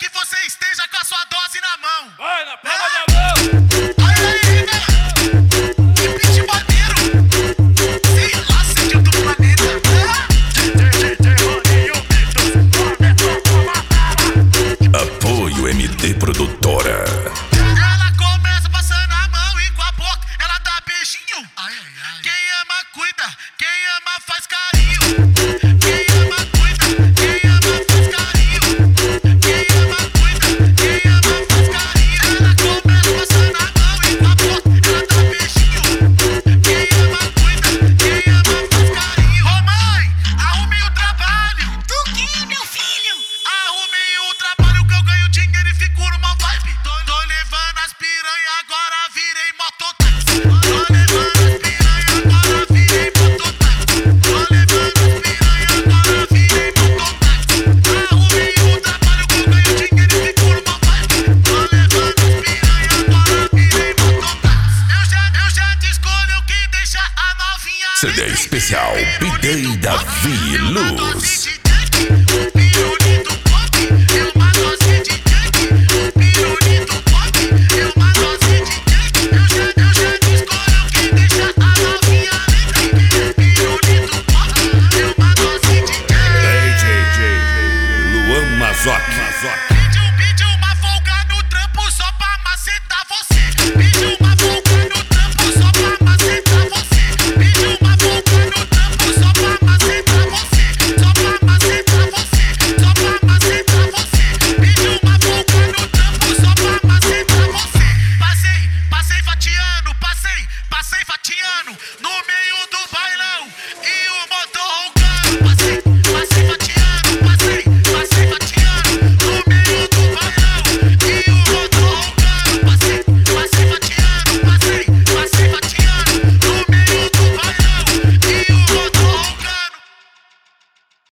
que você esteja com a sua dose na mão. Vai na palma da mão. Aí, né? Que beat maneiro. Sei lá, sentido do planeta. Apoio MD Produtora. Ela começa passando a mão e com a boca ela dá beijinho. Quem ama cuida, quem ama faz carinho. Quem ama cuida, quem ama faz carinho. Quem ama cuida, quem ama faz carinho. Ela começa passando a mão e com a boca ela dá beijinho. Quem ama cuida, quem ama faz carinho. Ô mãe, arrume o trabalho. Do que, meu filho? Arrume o trabalho que eu ganho dinheiro e fico numa vibe. Tô levando as piranha, agora virei mototáxi. Tô levando as piranha, agora virei mototáxi. Tô levando as piranha, agora virei mototáxi. Arrume o trabalho que eu ganho dinheiro e fico numa vibe. Tô levando as piranha, agora virei mototáxi. Eu já te escolho que deixa a novinha. CD especial Bidei Davi Luz.